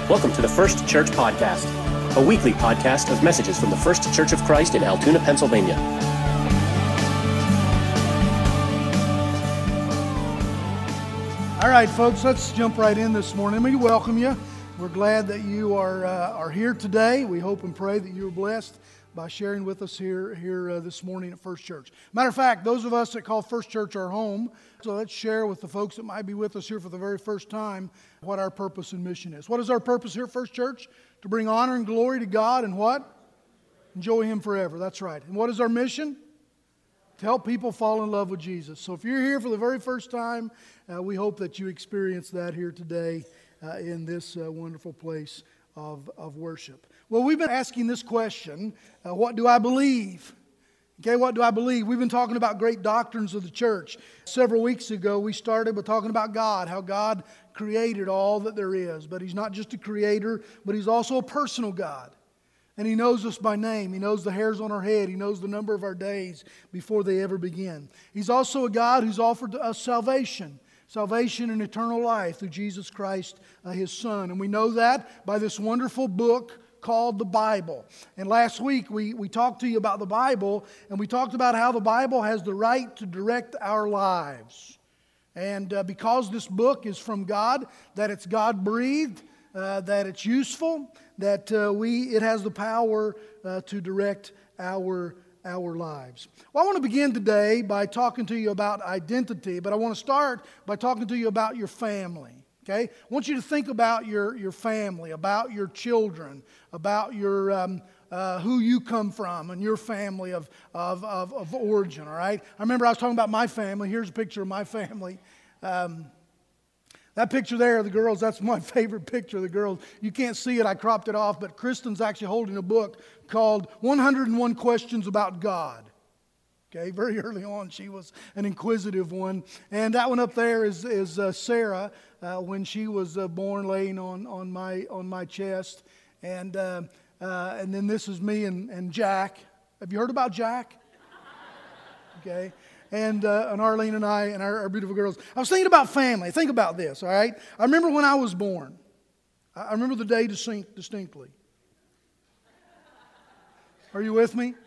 Welcome to the First Church Podcast, a weekly podcast of messages from the First Church of Christ in Altoona, Pennsylvania. All right, folks, let's jump right in this morning. We welcome you. We're glad that you are here today. We hope and pray that you're blessed by sharing with us here this morning at First Church. Matter of fact, those of us that call First Church our home, so let's share with the folks that might be with us here for the very first time what our purpose and mission is. What is our purpose here at First Church? To bring honor and glory to God and what? Enjoy Him forever. That's right. And what is our mission? To help people fall in love with Jesus. So if you're here for the very first time, we hope that you experience that here today in this wonderful place of worship. Well, we've been asking this question, what do I believe? Okay, what do I believe? We've been talking about great doctrines of the church. Several weeks ago, we started with talking about God, how God created all that there is. But He's not just a creator, but He's also a personal God. And He knows us by name. He knows the hairs on our head. He knows the number of our days before they ever begin. He's also a God who's offered to us salvation. Salvation and eternal life through Jesus Christ, His Son. And we know that by this wonderful book called the Bible. And last week we talked to you about the Bible, and we talked about how the Bible has the right to direct our lives. And because this book is from God, that it's God-breathed, that it's useful, that it has the power to direct our lives. Well, I want to begin today by talking to you about identity, but I want to start by talking to you about your family. Okay? I want you to think about your family, about your children, about your who you come from and your family of origin, all right? I remember I was talking about my family. Here's a picture of my family. That picture there of the girls, that's my favorite picture of the girls. You can't see it, I cropped it off, but Kristen's actually holding a book called 101 Questions About God. Okay, very early on, she was an inquisitive one. And that one up there is Sarah when she was born, laying on my chest. And then this is me and Jack. Have you heard about Jack? Okay. And Arlene and I and our beautiful girls. I was thinking about family. Think about this, all right? I remember when I was born. I remember the day distinctly. Are you with me?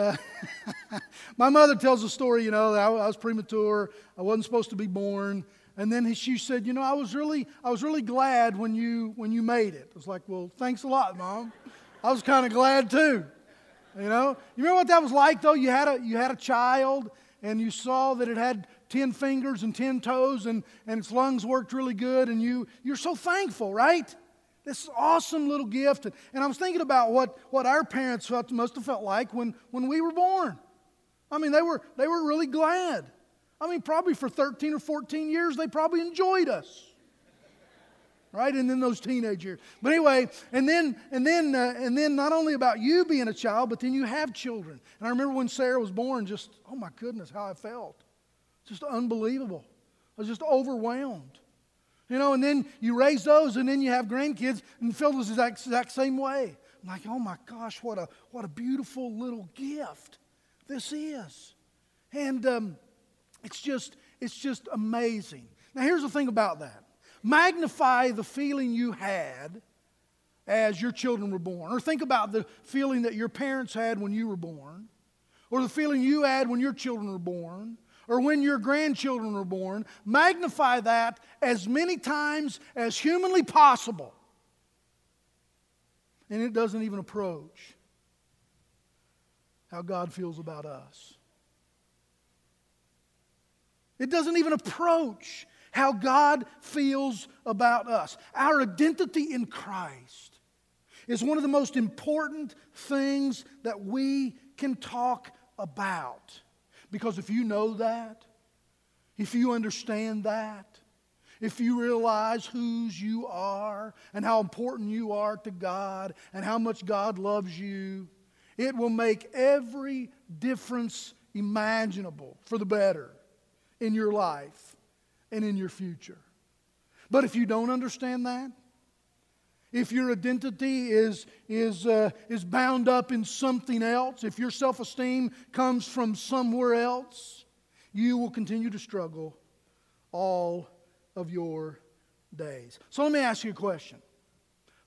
My mother tells a story, that I was premature. I wasn't supposed to be born. And then she said, I was really glad when you made it. I was like, well, thanks a lot, Mom. I was kind of glad too. You remember what that was like though? You had a child, and you saw that it had 10 fingers and 10 toes, and its lungs worked really good, and you're so thankful, right? This awesome little gift. And I was thinking about what our parents must have felt like when we were born. I mean, they were really glad. I mean, probably for 13 or 14 years, they probably enjoyed us. Right? And then those teenage years. But anyway, and then not only about you being a child, but then you have children. And I remember when Sarah was born, just, oh my goodness, how I felt. Just unbelievable. I was just overwhelmed. And then you raise those, and then you have grandkids, and feel the exact same way. I'm like, oh my gosh, what a beautiful little gift this is. And it's just amazing. Now here's the thing about that. Magnify the feeling you had as your children were born. Or think about the feeling that your parents had when you were born. Or the feeling you had when your children were born. Or when your grandchildren were born. Magnify that as many times as humanly possible. And it doesn't even approach how God feels about us. It doesn't even approach how God feels about us. Our identity in Christ is one of the most important things that we can talk about. Because if you know that, if you understand that, if you realize whose you are and how important you are to God and how much God loves you, it will make every difference imaginable for the better in your life and in your future. But if you don't understand that, if your identity is bound up in something else, if your self-esteem comes from somewhere else, you will continue to struggle all of your days. So let me ask you a question.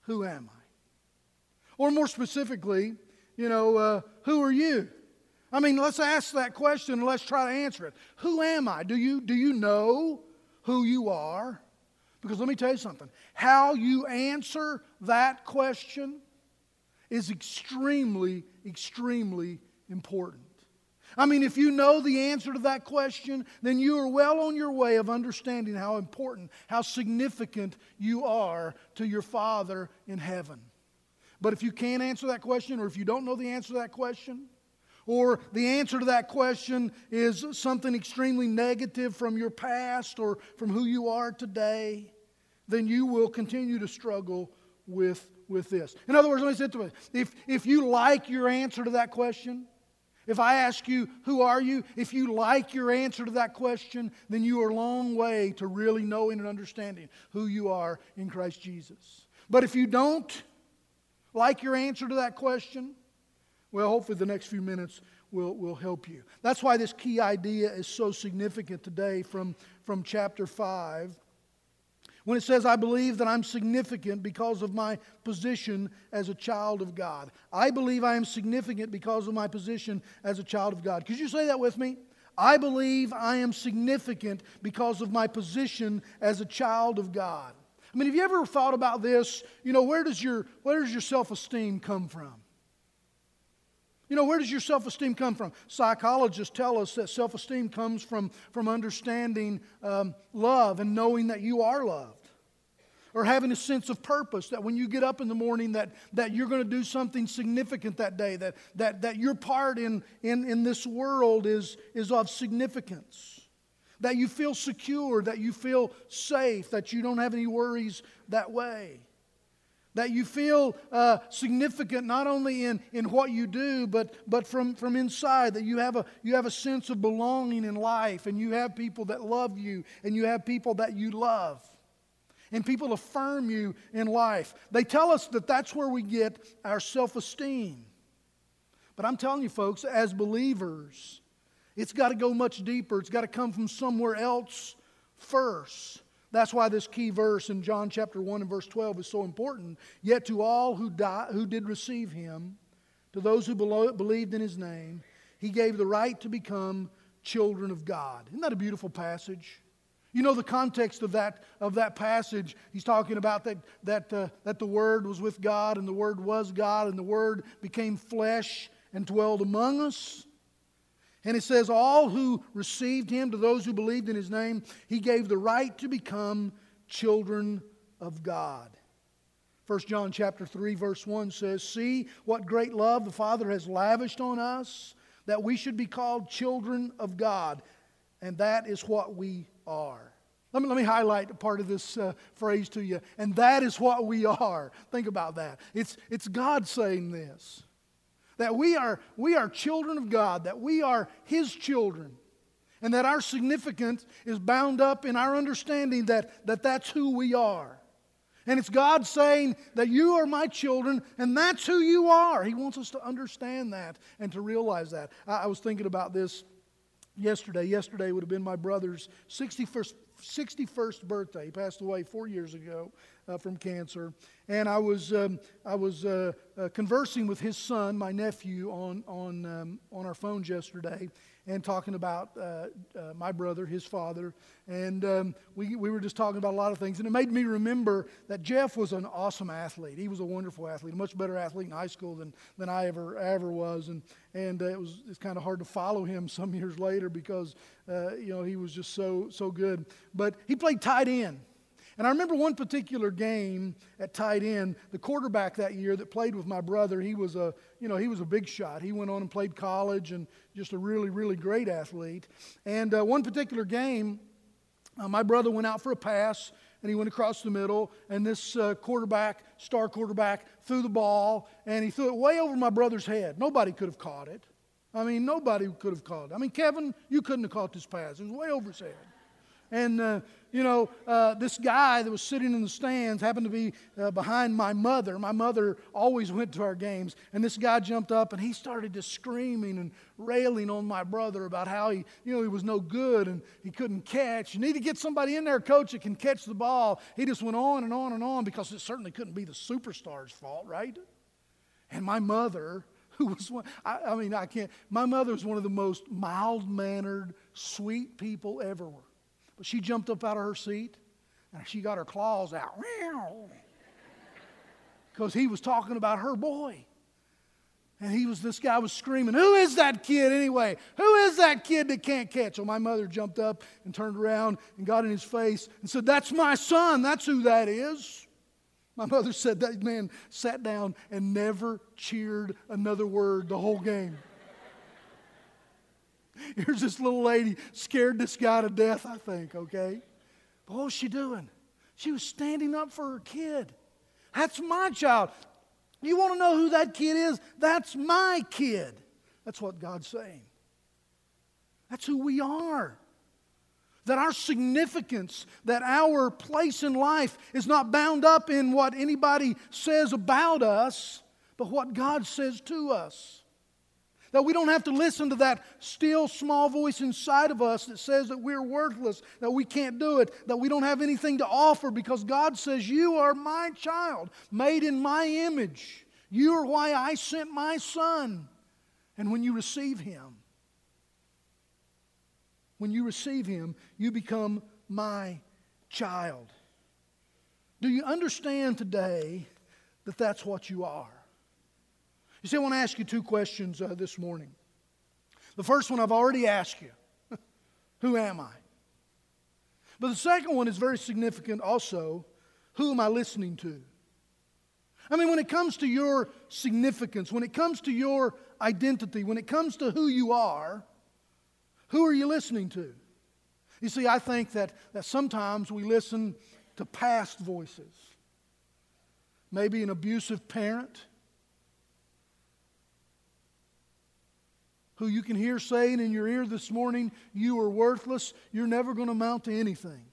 who am I? Or more specifically, who are you? I mean, let's ask that question and let's try to answer it. Who am I? Do you know who you are? Because let me tell you something. How you answer that question is extremely, extremely important. I mean, if you know the answer to that question, then you are well on your way of understanding how important, how significant you are to your Father in heaven. But if you can't answer that question, or if you don't know the answer to that question, or the answer to that question is something extremely negative from your past or from who you are today, then you will continue to struggle with this. In other words, let me say it to you. If you like your answer to that question, if I ask you, who are you? If you like your answer to that question, then you are a long way to really knowing and understanding who you are in Christ Jesus. But if you don't like your answer to that question, well, hopefully the next few minutes will help you. That's why this key idea is so significant today from chapter 5. When it says, I believe that I'm significant because of my position as a child of God. I believe I am significant because of my position as a child of God. Could you say that with me? I believe I am significant because of my position as a child of God. I mean, have you ever thought about this? Where does your self-esteem come from? Where does your self-esteem come from? Psychologists tell us that self-esteem comes from understanding love and knowing that you are loved. Or having a sense of purpose, that when you get up in the morning that you're going to do something significant that day, that your part in this world is of significance. That you feel secure, that you feel safe, that you don't have any worries that way. That you feel significant not only in what you do, but from inside. That you have a sense of belonging in life, and you have people that love you, and you have people that you love, and people affirm you in life. They tell us that that's where we get our self-esteem. But I'm telling you, folks, as believers, it's got to go much deeper. It's got to come from somewhere else first. That's why this key verse in John chapter 1 and verse 12 is so important. Yet to all who did receive Him, to those who believed in His name, He gave the right to become children of God. Isn't that a beautiful passage? You know the context of that passage. He's talking about that the Word was with God, and the Word was God, and the Word became flesh and dwelled among us. And it says, all who received Him, to those who believed in His name, He gave the right to become children of God. 1 John chapter 3 verse 1 says, see what great love the Father has lavished on us, that we should be called children of God. And that is what we are. Let me highlight a part of this phrase to you. And that is what we are. Think about that. It's God saying this. That we are children of God, that we are His children, and that our significance is bound up in our understanding that that's who we are. And it's God saying that you are my children, and that's who you are. He wants us to understand that and to realize that. I was thinking about this yesterday. Yesterday would have been my brother's 61st birthday. He passed away 4 years ago from cancer. And I was conversing with his son, my nephew, on our phones yesterday, and talking about my brother, his father. And we were just talking about a lot of things. And it made me remember that Jeff was an awesome athlete. He was a wonderful athlete, a much better athlete in high school than I ever was. And it's kind of hard to follow him some years later because he was just so good. But he played tight end. And I remember one particular game at tight end, the quarterback that year that played with my brother, he was a big shot. He went on and played college and just a really, really great athlete. And one particular game, my brother went out for a pass, and he went across the middle, and this star quarterback, threw the ball, and he threw it way over my brother's head. Nobody could have caught it. I mean, nobody could have caught it. I mean, Kevin, you couldn't have caught this pass. It was way over his head. And This guy that was sitting in the stands happened to be behind my mother. My mother always went to our games. And this guy jumped up and he started just screaming and railing on my brother about how he was no good and he couldn't catch. You need to get somebody in there, coach, that can catch the ball. He just went on and on and on because it certainly couldn't be the superstar's fault, right? And my mother, who was one, my mother was one of the most mild-mannered, sweet people ever. But she jumped up out of her seat and she got her claws out. Because he was talking about her boy. And this guy was screaming, "Who is that kid anyway? Who is that kid that can't catch?" So my mother jumped up and turned around and got in his face and said, "That's my son. That's who that is." My mother said that man sat down and never cheered another word the whole game. Here's this little lady, scared this guy to death, I think, okay? But what was she doing? She was standing up for her kid. That's my child. You want to know who that kid is? That's my kid. That's what God's saying. That's who we are. That our significance, that our place in life is not bound up in what anybody says about us, but what God says to us. That we don't have to listen to that still small voice inside of us that says that we're worthless, that we can't do it, that we don't have anything to offer, because God says, "You are my child, made in my image. You are why I sent my son." And when you receive him, you become my child. Do you understand today that that's what you are? You see, I want to ask you two questions this morning. The first one I've already asked you. Who am I? But the second one is very significant also. Who am I listening to? I mean, when it comes to your significance, when it comes to your identity, when it comes to who you are, who are you listening to? You see, I think that sometimes we listen to past voices. Maybe an abusive parent who you can hear saying in your ear this morning, "You are worthless, you're never going to amount to anything."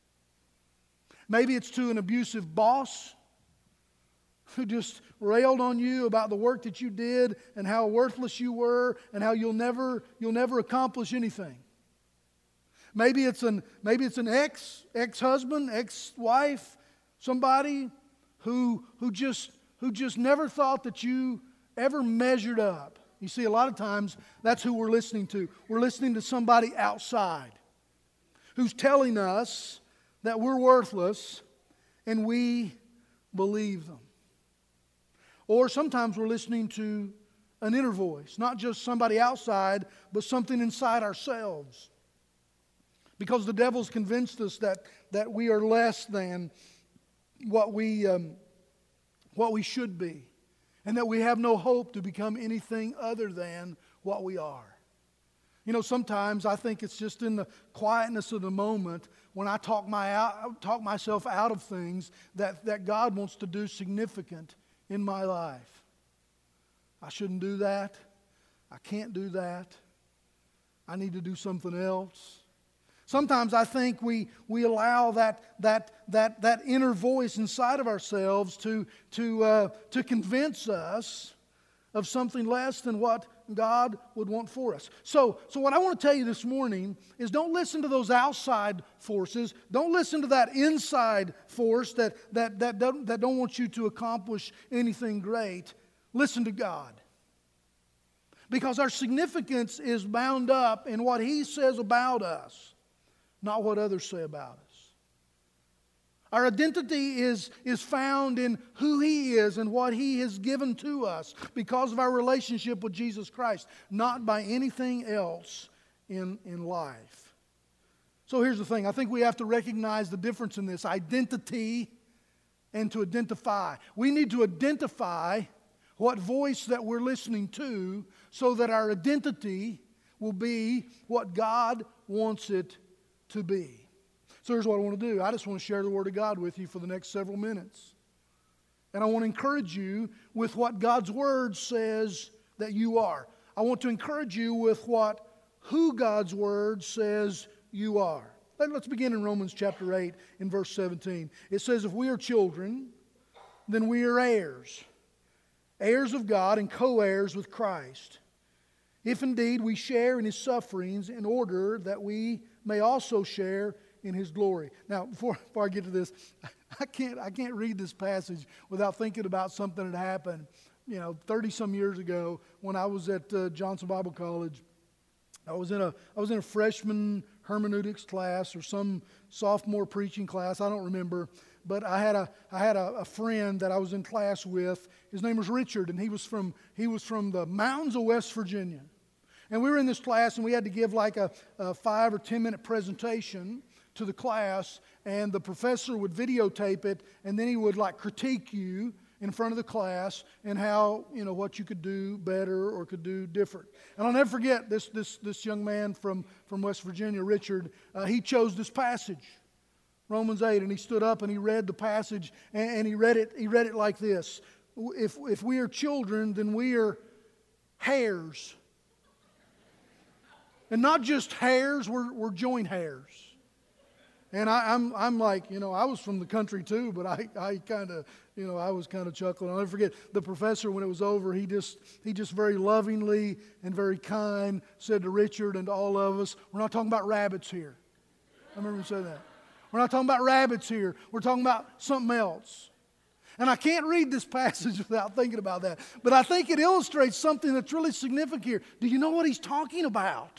Maybe it's to an abusive boss who just railed on you about the work that you did and how worthless you were and how you'll never accomplish anything. Maybe it's an ex-husband, ex-wife, somebody who just never thought that you ever measured up. You see, a lot of times, that's who we're listening to. We're listening to somebody outside who's telling us that we're worthless, and we believe them. Or sometimes we're listening to an inner voice, not just somebody outside, but something inside ourselves. Because the devil's convinced us that we are less than what we should be. And that we have no hope to become anything other than what we are. You know, sometimes I think it's just in the quietness of the moment when I talk myself out of things that God wants to do significant in my life. I shouldn't do that. I can't do that. I need to do something else. Sometimes I think we allow that inner voice inside of ourselves to convince us of something less than what God would want for us. So what I want to tell you this morning is, don't listen to those outside forces. Don't listen to that inside force that don't want you to accomplish anything great. Listen to God. Because our significance is bound up in what He says about us, not what others say about us. Our identity is found in who He is and what He has given to us because of our relationship with Jesus Christ, not by anything else in life. So here's the thing. I think we have to recognize the difference in this identity and to identify. We need to identify what voice that we're listening to so that our identity will be what God wants it to be. So here's what I want to do. I just want to share the Word of God with you for the next several minutes. And I want to encourage you with what God's Word says that you are. I want to encourage you with who God's Word says you are. Let's begin in Romans chapter 8 in verse 17. It says, if we are children, then we are heirs, heirs of God and co-heirs with Christ. If indeed we share in His sufferings, in order that we may also share in His glory. Now, before I get to this, I can't read this passage without thinking about something that happened, 30-some years ago when I was at Johnson Bible College. I was in a freshman hermeneutics class or some sophomore preaching class. I don't remember, but I had a friend that I was in class with. His name was Richard, and he was from the mountains of West Virginia. And we were in this class, and we had to give like a 5 or 10 minute presentation to the class, and the professor would videotape it, and then he would like critique you in front of the class and how, what you could do better or could do different. And I'll never forget this young man from West Virginia, Richard. He chose this passage, Romans 8, and he stood up and he read the passage, and he read it like this: if we are children, then we are heirs. And not just hairs, we're joint hairs. And I'm like, I was from the country too, but I kind of, I was kind of chuckling. I'll never forget the professor, when it was over, he just very lovingly and very kind said to Richard and to all of us, we're not talking about rabbits here. I remember him saying that. We're not talking about rabbits here. We're talking about something else. And I can't read this passage without thinking about that. But I think it illustrates something that's really significant here. Do you know what he's talking about?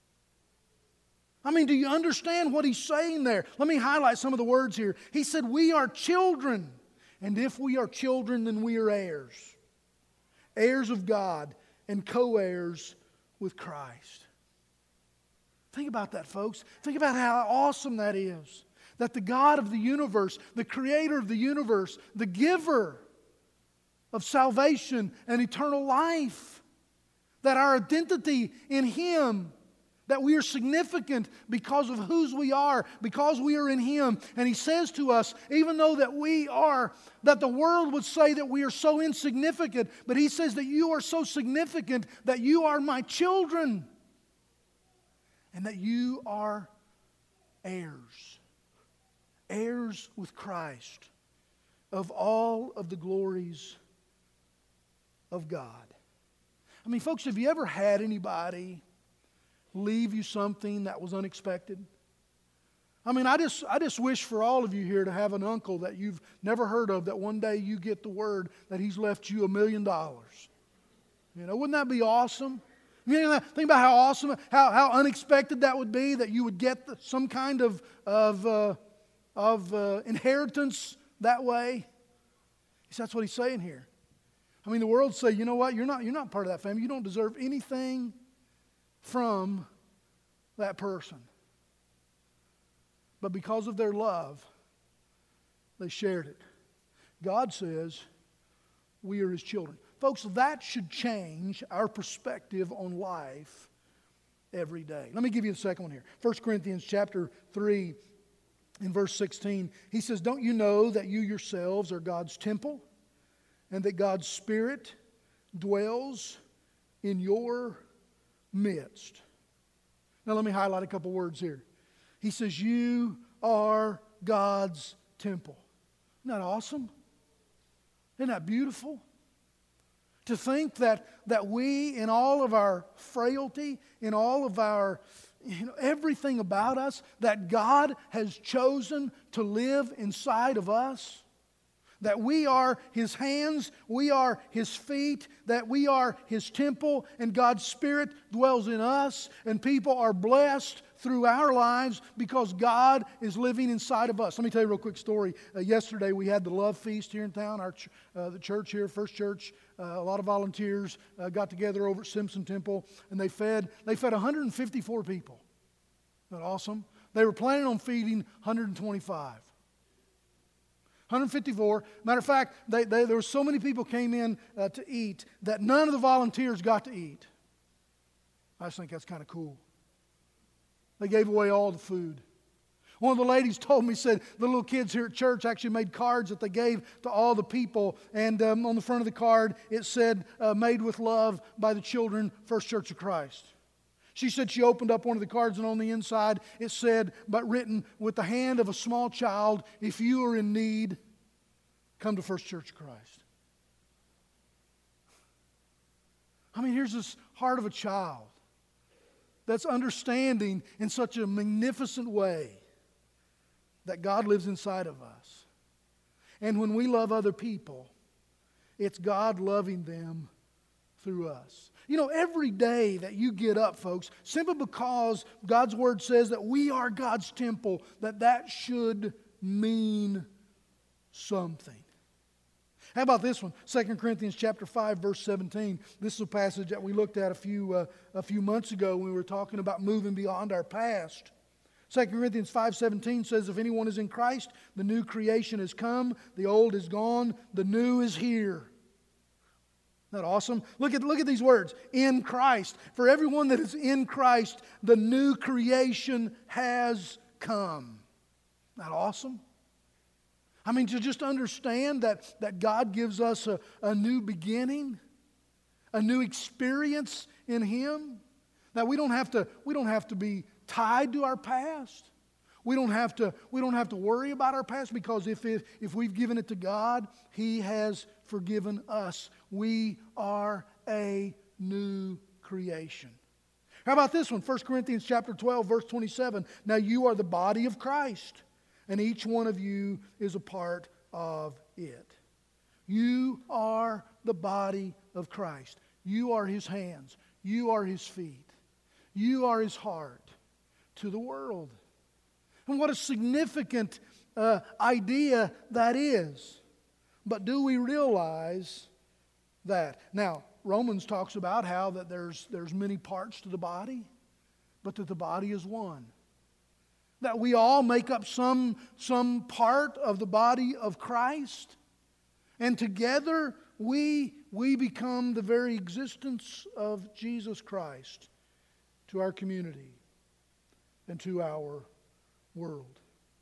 I mean, do you understand what he's saying there? Let me highlight some of the words here. He said, we are children. And if we are children, then we are heirs. Heirs of God and co-heirs with Christ. Think about that, folks. Think about how awesome that is. That the God of the universe, the creator of the universe, the giver of salvation and eternal life, that our identity in Him, that we are significant because of whose we are, because we are in Him. And He says to us, even though that the world would say that we are so insignificant, but He says that you are so significant that you are my children and that you are heirs. Heirs with Christ of all of the glories of God. I mean, folks, have you ever had anybody leave you something that was unexpected? I mean, I just wish for all of you here to have an uncle that you've never heard of, that one day you get the word that he's left you $1 million. Wouldn't that be awesome? Think about how awesome, how unexpected that would be, that you would get some kind of inheritance that way. That's what he's saying here. I mean, the world say, you know what? You're not part of that family. You don't deserve anything from that person. But because of their love, they shared it. God says we are His children. Folks, that should change our perspective on life every day. Let me give you the second one here. 1 Corinthians chapter 3 in verse 16. He says, don't you know that you yourselves are God's temple and that God's Spirit dwells in your midst? Now let me highlight a couple words here. He says, you are God's temple. Isn't that awesome? Isn't that beautiful? To think that we, in all of our frailty, in all of our, everything about us, that God has chosen to live inside of us. That we are His hands, we are His feet, that we are His temple, and God's Spirit dwells in us, and people are blessed through our lives because God is living inside of us. Let me tell you a real quick story. Yesterday we had the Love Feast here in town. The church here, First Church, a lot of volunteers got together over at Simpson Temple, and they fed 154 people. Isn't that awesome? They were planning on feeding 125. 154. Matter of fact, there were so many people came in to eat that none of the volunteers got to eat. I just think that's kind of cool. They gave away all the food. One of the ladies told me, said the little kids here at church actually made cards that they gave to all the people. And on the front of the card, it said, made with love by the children, First Church of Christ. She said she opened up one of the cards, and on the inside it said, but written with the hand of a small child, if you are in need, come to First Church of Christ. I mean, here's this heart of a child that's understanding in such a magnificent way that God lives inside of us. And when we love other people, it's God loving them through us. You know, every day that you get up, folks, simply because God's Word says that we are God's temple, that should mean something. How about this one? 2 Corinthians chapter 5, verse 17. This is a passage that we looked at a few months ago when we were talking about moving beyond our past. 2 Corinthians 5:17 says, if anyone is in Christ, the new creation has come, the old is gone, the new is here. Isn't that awesome? Look at these words. In Christ. For everyone that is in Christ, the new creation has come. Isn't that awesome? I mean, to just understand that God gives us a new beginning, a new experience in Him. That we don't have to be tied to our past. We don't have to worry about our past, because if we've given it to God, He has forgiven us. We are a new creation. How about this one? 1 Corinthians chapter 12, verse 27. Now you are the body of Christ, and each one of you is a part of it. You are the body of Christ. You are His hands. You are His feet. You are His heart to the world. And what a significant idea that is. But do we realize that? Now, Romans talks about how that there's many parts to the body, but that the body is one. That we all make up some part of the body of Christ. And together we become the very existence of Jesus Christ to our community and to our world.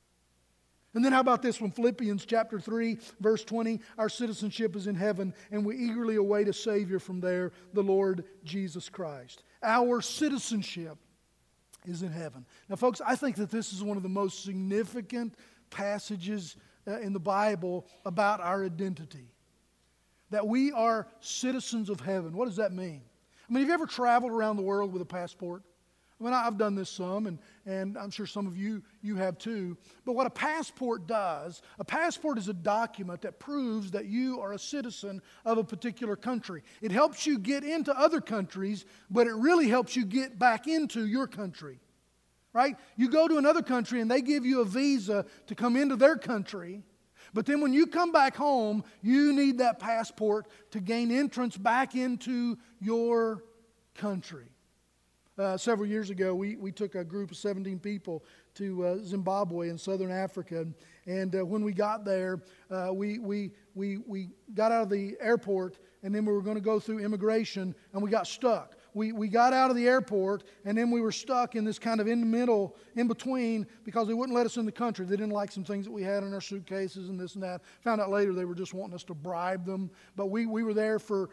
And then how about this one? Philippians chapter 3, verse 20. Our citizenship is in heaven, and we eagerly await a Savior from there, the Lord Jesus Christ. Our citizenship is in heaven. Now, folks, I think that this is one of the most significant passages in the Bible about our identity. That we are citizens of heaven. What does that mean? I mean, have you ever traveled around the world with a passport? I mean, I've done this some, and I'm sure some of you have too. But what a passport does, a passport is a document that proves that you are a citizen of a particular country. It helps you get into other countries, but it really helps you get back into your country. Right? You go to another country and they give you a visa to come into their country. But then when you come back home, you need that passport to gain entrance back into your country. Several years ago, we took a group of 17 people to Zimbabwe in southern Africa. And when we got there, we got out of the airport, and then we were going to go through immigration, and we got stuck. We got out of the airport, and then we were stuck in this kind of in between, because they wouldn't let us in the country. They didn't like some things that we had in our suitcases and this and that. Found out later they were just wanting us to bribe them. But we were there for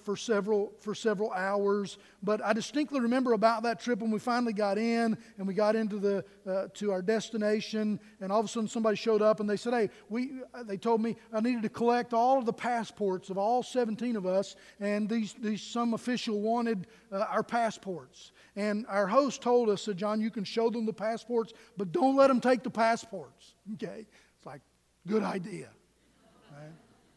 several hours. But I distinctly remember about that trip when we finally got in, and we got into to our destination, and all of a sudden somebody showed up, and they said, hey, they told me I needed to collect all of the passports of all 17 of us, and some official wanted our passports. And our host told us, said, John, you can show them the passports, but don't let them take the passports. Okay? It's like, good idea. Right?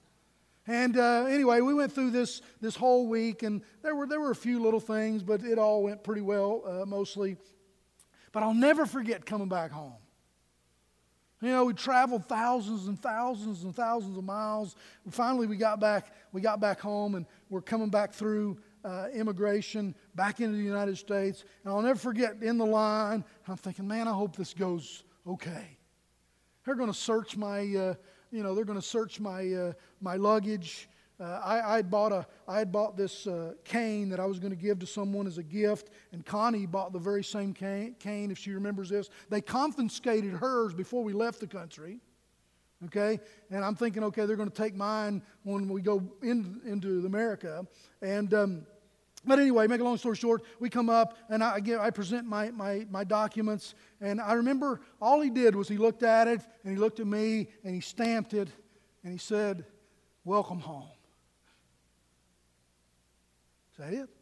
And anyway, we went through this whole week, and there were a few little things, but it all went pretty well, mostly. But I'll never forget coming back home. You know, we traveled thousands and thousands and thousands of miles. Finally, we got back home, and we're coming back through immigration back into the United States. And I'll never forget, in the line, I'm thinking, man, I hope this goes okay. They're going to search my my luggage. I had bought this cane that I was going to give to someone as a gift, and Connie bought the very same cane, if she remembers this. They confiscated hers before we left the country. Okay, and I'm thinking, okay, they're going to take mine when we go into America, and But anyway, make a long story short, we come up and I present my documents. And I remember all he did was he looked at it and he looked at me and he stamped it and he said, "Welcome home." Is that it?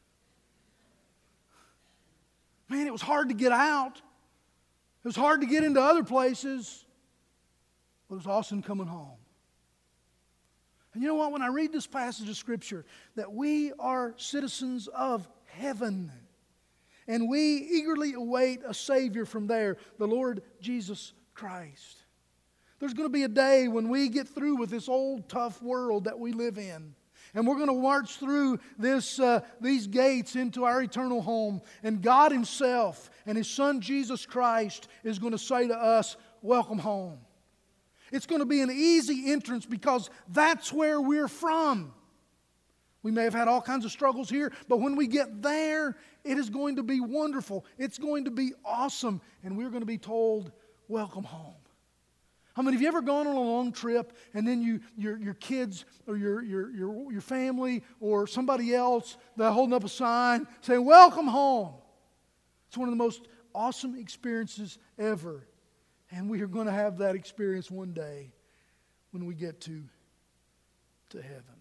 Man, it was hard to get out. It was hard to get into other places. But it was awesome coming home. And you know what? When I read this passage of Scripture, that we are citizens of heaven, and we eagerly await a Savior from there, the Lord Jesus Christ. There's going to be a day when we get through with this old, tough world that we live in. And we're going to march through these gates into our eternal home. And God Himself and His Son Jesus Christ is going to say to us, "Welcome home." It's going to be an easy entrance because that's where we're from. We may have had all kinds of struggles here, but when we get there, it is going to be wonderful. It's going to be awesome. And we're going to be told, "Welcome home." I mean, have you ever gone on a long trip and then your kids or your family or somebody else, they're holding up a sign saying, "Welcome home"? It's one of the most awesome experiences ever. And we are going to have that experience one day when we get to heaven.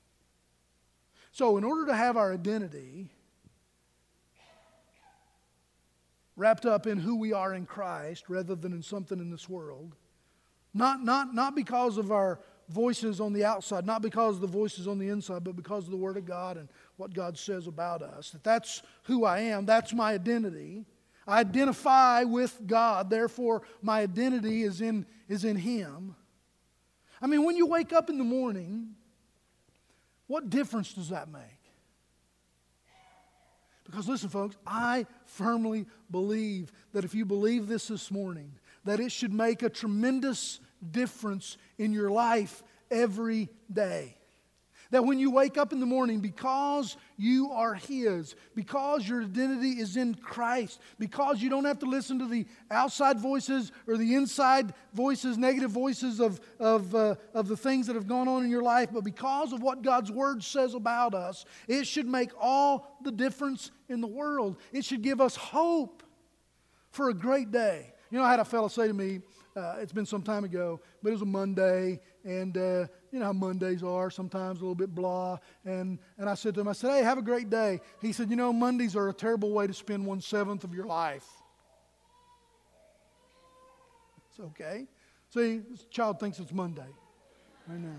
So in order to have our identity wrapped up in who we are in Christ rather than in something in this world, not because of our voices on the outside, not because of the voices on the inside, but because of the Word of God and what God says about us, that's who I am, that's my identity. I identify with God, therefore my identity is in Him. I mean, when you wake up in the morning, what difference does that make? Because listen, folks, I firmly believe that if you believe this morning, that it should make a tremendous difference in your life every day. That when you wake up in the morning, because you are His, because your identity is in Christ, because you don't have to listen to the outside voices or the inside voices, negative voices of the things that have gone on in your life, but because of what God's Word says about us, it should make all the difference in the world. It should give us hope for a great day. You know, I had a fellow say to me, it's been some time ago, but it was a Monday, and you know how Mondays are, sometimes a little bit blah. And I said to him, "Hey, have a great day." He said, "You know, Mondays are a terrible way to spend 1/7 of your life." It's okay. See, this child thinks it's Monday. I know.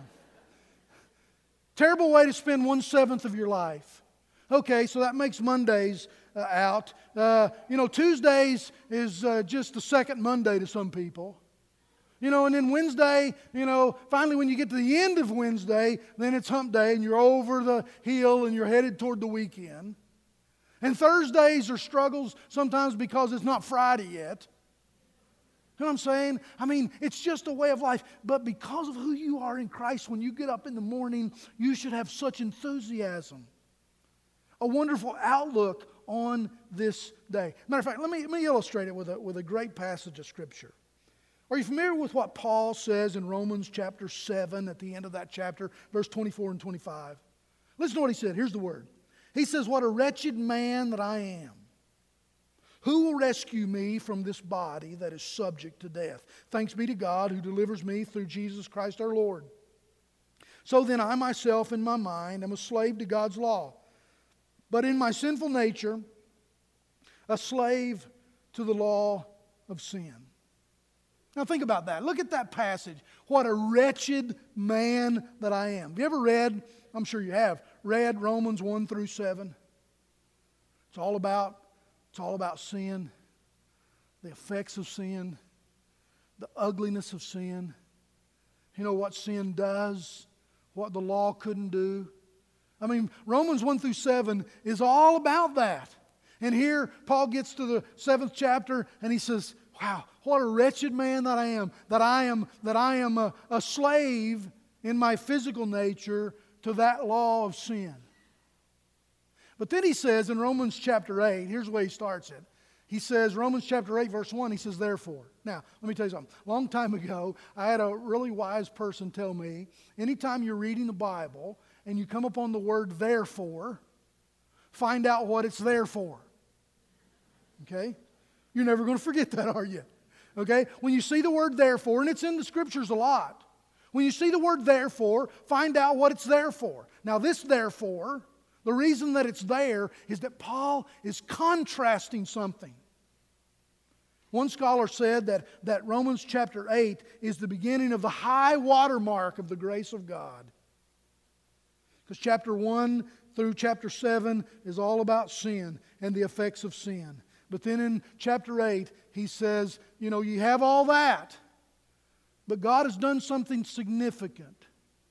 Terrible way to spend 1/7 of your life. Okay, so that makes Mondays out. You know, Tuesdays is just the second Monday to some people. You know, and then Wednesday, you know, finally when you get to the end of Wednesday, then it's hump day and you're over the hill and you're headed toward the weekend. And Thursdays are struggles sometimes because it's not Friday yet. You know what I'm saying? I mean, it's just a way of life. But because of who you are in Christ, when you get up in the morning, you should have such enthusiasm. A wonderful outlook on this day. Matter of fact, let me illustrate it with a great passage of Scripture. Are you familiar with what Paul says in Romans chapter 7 at the end of that chapter, verse 24 and 25? Listen to what he said. Here's the word. He says, "What a wretched man that I am. Who will rescue me from this body that is subject to death? Thanks be to God who delivers me through Jesus Christ our Lord. So then I myself in my mind am a slave to God's law, but in my sinful nature a slave to the law of sin." Now think about that. Look at that passage. What a wretched man that I am. Have you ever read, I'm sure you have, read Romans 1 through 7? It's all about sin, the effects of sin, the ugliness of sin. You know what sin does, what the law couldn't do. I mean, Romans 1 through 7 is all about that. And here Paul gets to the 7th chapter and he says, wow, what a wretched man that I am a slave in my physical nature to that law of sin. But then he says in Romans chapter 8, here's the way he starts it. He says, Romans chapter 8, verse 1, he says, "Therefore." Now, let me tell you something. A long time ago, I had a really wise person tell me, anytime you're reading the Bible and you come upon the word "therefore," find out what it's there for. Okay? You're never going to forget that, are you? Okay? When you see the word therefore, and it's in the Scriptures a lot, when you see the word therefore, find out what it's there for. Now this therefore, the reason that it's there is that Paul is contrasting something. One scholar said that Romans chapter 8 is the beginning of the high watermark of the grace of God. Because chapter 1 through chapter 7 is all about sin and the effects of sin. But then in chapter 8, he says, you know, you have all that, but God has done something significant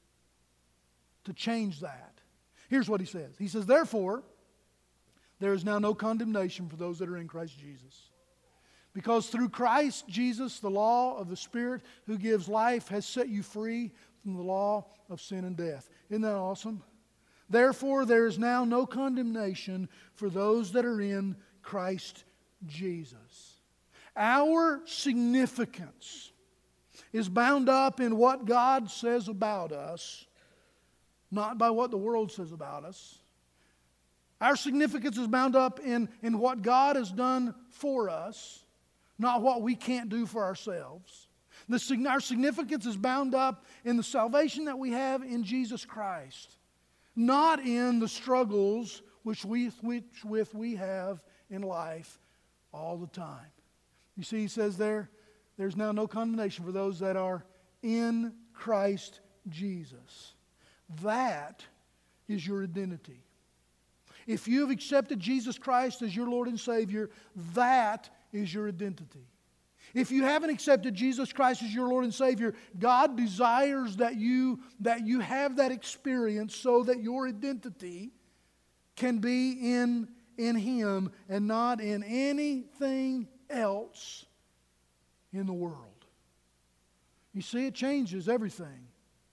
to change that. Here's what he says. He says, therefore, there is now no condemnation for those that are in Christ Jesus. Because through Christ Jesus, the law of the Spirit who gives life has set you free from the law of sin and death. Isn't that awesome? Therefore, there is now no condemnation for those that are in Christ Jesus. Our significance is bound up in what God says about us, not by what the world says about us. Our significance is bound up in what God has done for us, not what we can't do for ourselves. Our significance is bound up in the salvation that we have in Jesus Christ, not in the struggles which we have in life all the time. You see, he says there's now no condemnation for those that are in Christ Jesus. That is your identity. If you have accepted Jesus Christ as your Lord and Savior, that is your identity. If you haven't accepted Jesus Christ as your Lord and Savior, God desires that you have that experience so that your identity can be in Him and not in anything else in the world. You see, it changes everything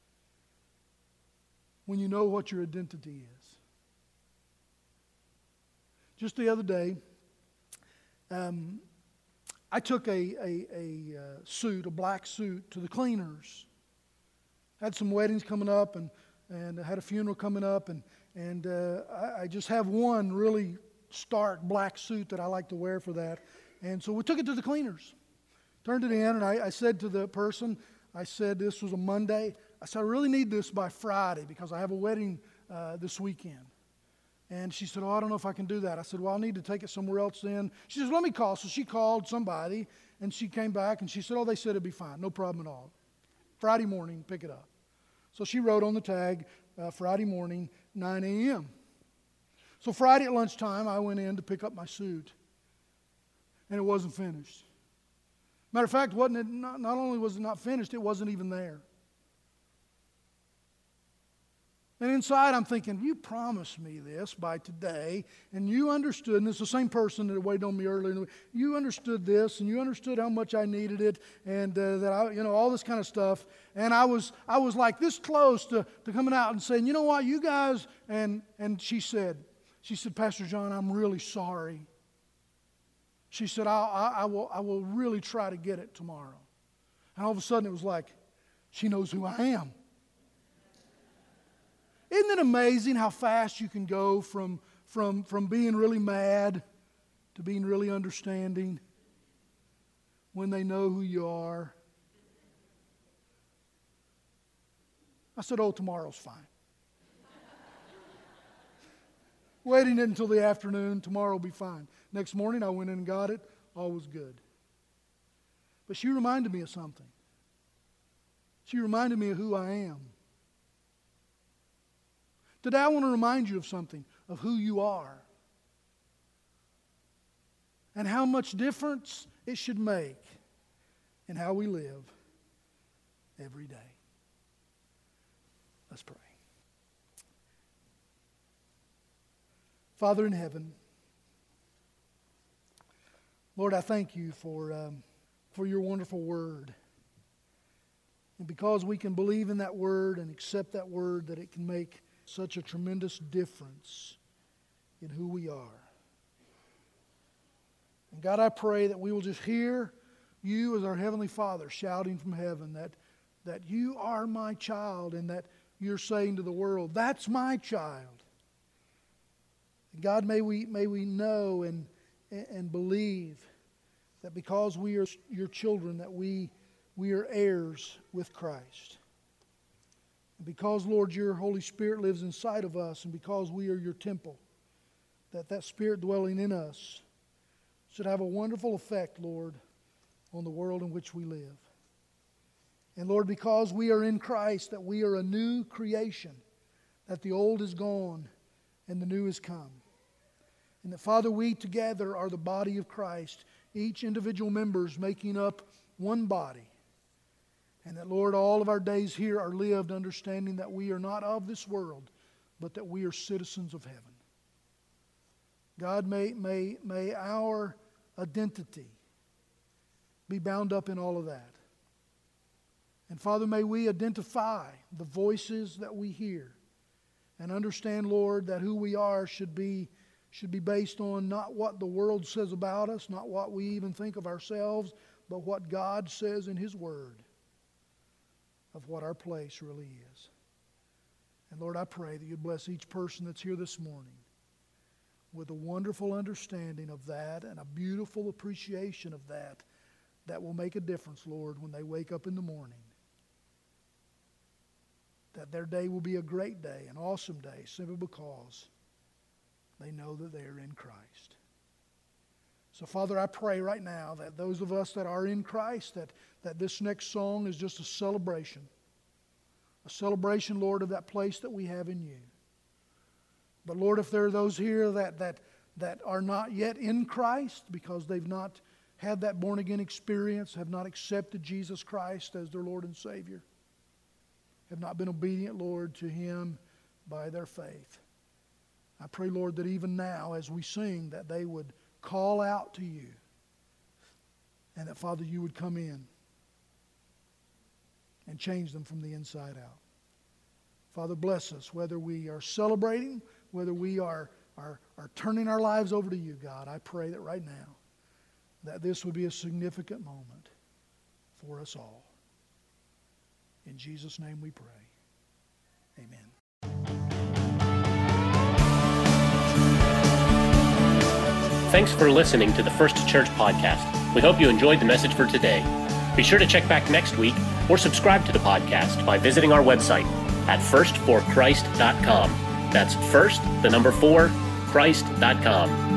when you know what your identity is. Just the other day, I took a black suit, to the cleaners. Had some weddings coming up and I had a funeral coming up, and I just have one really stark black suit that I like to wear for that. And so we took it to the cleaners. Turned it in, and I said to the person, I said, this was a Monday. I said, I really need this by Friday because I have a wedding this weekend. And she said, oh, I don't know if I can do that. I said, well, I'll need to take it somewhere else then. She says, let me call. So she called somebody, and she came back, and she said, oh, they said it'd be fine. No problem at all. Friday morning, pick it up. So she wrote on the tag, Friday morning, 9 a.m. So Friday at lunchtime, I went in to pick up my suit, and it wasn't finished. Matter of fact, not only was it not finished, it wasn't even there. And inside I'm thinking, you promised me this by today, and you understood, and it's the same person that waited on me earlier. You understood this, and you understood how much I needed it, and that I, all this kind of stuff. And I was like this close to coming out and saying, you know what, you guys, and she said, Pastor John, I'm really sorry. She said, I will really try to get it tomorrow. And all of a sudden it was like, she knows who I am. Isn't it amazing how fast you can go from being really mad to being really understanding when they know who you are? I said, oh, tomorrow's fine. Waiting until the afternoon, tomorrow will be fine. Next morning I went in and got it, all was good. But she reminded me of something. She reminded me of who I am. Today I want to remind you of something, of who you are. And how much difference it should make in how we live every day. Let's pray. Father in heaven, Lord, I thank you for your wonderful word. And because we can believe in that word and accept that word, that it can make such a tremendous difference in who we are. And God, I pray that we will just hear you as our Heavenly Father shouting from heaven that you are my child, and that you're saying to the world, that's my child. God, may we know and believe that because we are your children, that we are heirs with Christ. And because, Lord, your Holy Spirit lives inside of us, and because we are your temple, that Spirit dwelling in us should have a wonderful effect, Lord, on the world in which we live. And Lord, because we are in Christ, that we are a new creation, that the old is gone and the new has come. And that, Father, we together are the body of Christ, each individual members making up one body. And that, Lord, all of our days here are lived understanding that we are not of this world, but that we are citizens of heaven. God, may our identity be bound up in all of that. And Father, may we identify the voices that we hear and understand, Lord, that who we are should be based on not what the world says about us, not what we even think of ourselves, but what God says in His Word of what our place really is. And Lord, I pray that You'd bless each person that's here this morning with a wonderful understanding of that and a beautiful appreciation of that will make a difference, Lord, when they wake up in the morning. That their day will be a great day, an awesome day, simply because they know that they are in Christ. So, Father, I pray right now that those of us that are in Christ, that this next song is just a celebration. A celebration, Lord, of that place that we have in You. But, Lord, if there are those here that are not yet in Christ because they've not had that born-again experience, have not accepted Jesus Christ as their Lord and Savior, have not been obedient, Lord, to Him by their faith, I pray, Lord, that even now as we sing, that they would call out to You, and that, Father, You would come in and change them from the inside out. Father, bless us, whether we are celebrating, whether we are turning our lives over to You, God. I pray that right now, that this would be a significant moment for us all. In Jesus' name we pray. Amen. Thanks for listening to the First Church podcast. We hope you enjoyed the message for today. Be sure to check back next week or subscribe to the podcast by visiting our website at firstforchrist.com. That's first, the number 4, Christ.com.